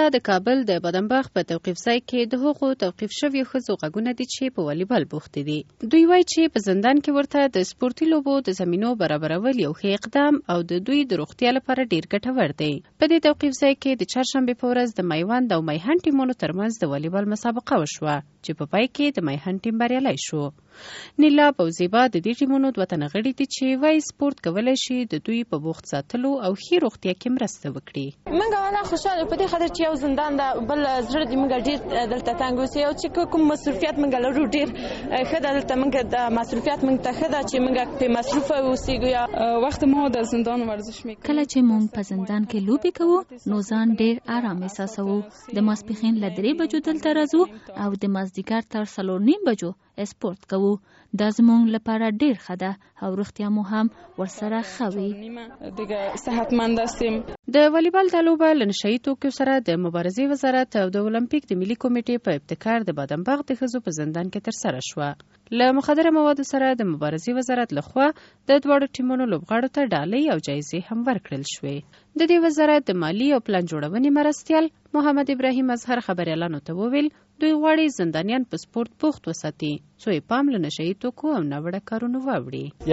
د کابل د بادمباغ په توقیف ځای کې د هغو توقیف شویو ښځو غږونه دي چې په والیبال بوختې دي. دوی وایي چې په زندان کې ورته د سپورتي لوبو د زمینو برابرول یو ښه اقدام او د دوی د روغتیا لپاره ډیر ګټور دی. په دې توقیف ځای کې د چهارشنبې په ورځ د میوند او میهن ټیمونو ترمنځ د والیبال مسابقه وشوه چې په پای کې د میهن ټیم بریالی شو. نیلاب او زیبا د دې ټیمونو دوه تنه غړي دي چې وایي سپورت کولی شي د دوی په بوخت ساتلو او ښې روغتیا کې مرسته وکړي. موږ والا خوشاله په دې خاطر چې یو زندان دا بل زړه دې موږ ډیر دلته تنګ اوسې او چې کوم مصروفیت موږ لرو ډیر ښه ده دلته موږ د مصروفیت موږ ته ښه ده چې موږ په مصروف اوسېږو. یا وخت مو د زندان ورزش میکړو. کله چې موږ په زندان کې لوبې کوو نو ځان ډیر آرام احساسوو. د ماسپښین له 3 بجو دلته راځو او د مازدیګر تر 4:30 بجو سپورت کوو. دا زموږ لپاره ډیر ښه ده او روغتیا مو هم ورسره ښه وي. دیگه صحتمند هستیم. د والیبال دا لوبه له نشهیي توکو سره د مبارزې وزارت او د اولمپیک د ملي کمیټې په ابتکار د بادمباغ د ښځو په زندان کې ترسره شوه. له مخدره موادو سره د مبارزې وزارت لخوا د دواړو ټیمونو لوبغاړو ته ډالۍ او جایزې هم ورکړل شوې. د دې وزارت د مالی او پلان جوړونې مرستیال محمد ابراهیم اظهر خبريالانو ته وویل دوی غواړي زندانیان په سپورت بوخت وساتي څو یې پام له نشهیي توکو او ناوړه کارونو واوړي.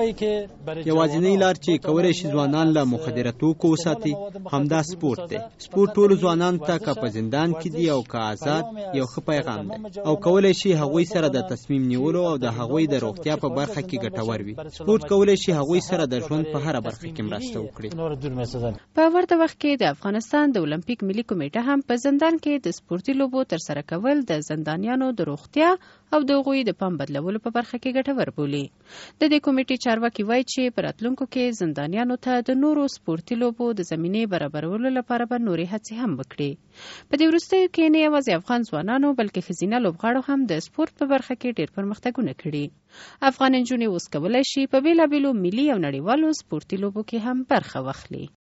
یوازینۍ لار چې کولی شي ځوانان له مخدره توکو وساتي همدا سپورت دی. سپورت ټولو ځوانانو ته که په زندان کې دي او که آزاد یو ښه پیغام دی او کولی شي هغوی سره د تصمیم نیولو او د هغوی د روغتیا په برخه کې ګټور وي. سپورت کولی شي هغوی سره د ژوند په هره برخه کې مرسته وکړي. په ورته وخت کې د افغانستان د اولمپیک ملي کمیټه هم په زندان کې د سپورتي لوبو ترسره کول د زندانیانو د روغتیا او د هغوی د پام بدلولو په برخه کې ګټور بولي. د دې کمیټې چارواکي وایي چې په راتلونکو کې زندانیانو ته د نورو سپورتي لوبو د زمینې برابرولو لپاره به نورې هڅې هم وکړي. په دې وروستیو کې نه یوازې افغان ځوانانو بلکې ښځینه لوبغاړو هم د سپورت په برخه کې ډېر پرمختګونه کړي. افغان نجونې اوس کولی شي په بېلابېلو ملي او نړیوالو سپورتي لوبو کې هم برخه واخلي.